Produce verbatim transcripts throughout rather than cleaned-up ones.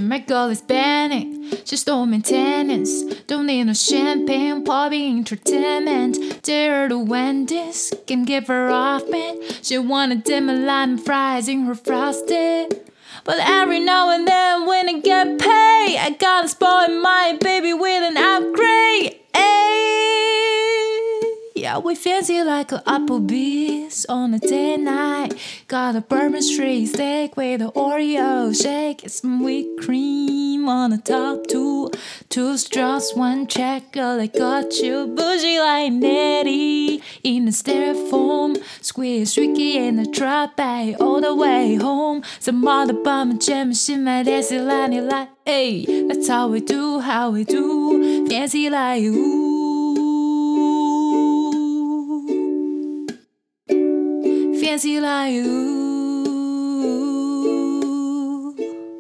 Shit, my girl is banning. She's no maintenance. Don't need no champagne, poppy entertainment. Dare to Wendy's, can give her off man. She wanna dim a line and fries in her frosted. But every now and then when I get paid, I gotta spoil my baby with an upgrade. Ayy, yeah, we fancy like a Applebee's on a day night. Got a Bourbon Street steak with an Oreo shake and some whipped cream on the top. Two, two straws, one check. Girl, I got you bougie like Nettie in the styrofoam. Squeeze Ricky in the drop bag all the way home. Some other bum jam machine, my dancey line, like, ayy, that's how we do, how we do. Fancy like ooh. Fancy like you.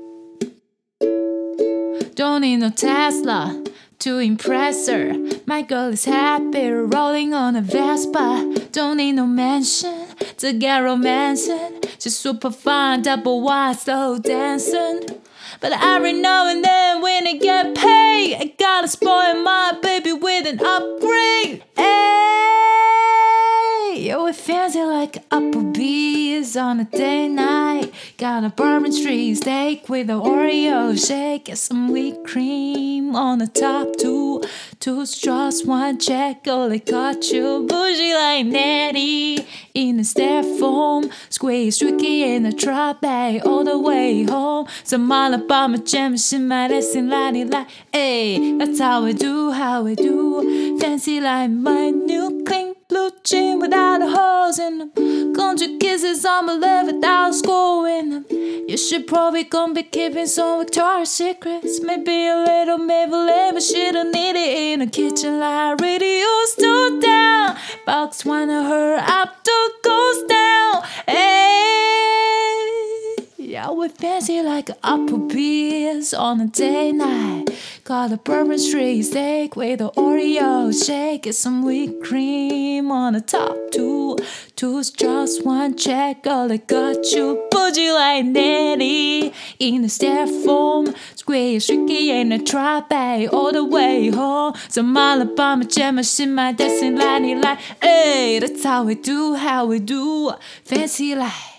Don't need no Tesla to impress her. My girl is happy rolling on a Vespa. Don't need no mansion to get romancing. She's super fun, double wide, slow dancing. But every now and then when I get paid, I gotta spoil my baby with an upgrade. Yo, we fancy like Applebee's on a day night. Got a Bourbon Street steak with an Oreo shake and some whipped cream on the top. Two, two straws, one check. Girl, I got you bougie like Nettie in the styrofoam. Squeeze Ricky in the drop bag all the way home. Some Alabama jam, she might have seen like, ayy, that's how we do, how we do. Fancy like my new clean blue jean without the holes in them. Country kisses on my lip without school in them. You should probably gonna be keeping some Victoria's Secrets. Maybe a little Maybelline, but she don't need it in the kitchen like radio still down. Box one of her after goes down. Hey, yeah, we fancy like Applebee's on a day night. Got a Bourbon Street steak with an Oreo shake and some whipped cream on the top. Two, two straws, one check. Girl, I got you bougie like Nettie in the styrofoam. Squeeze Ricky in the drop bag all the way home. Some Alabama jam machine, my dancing line, like, hey, that's how we do, how we do. Fancy like.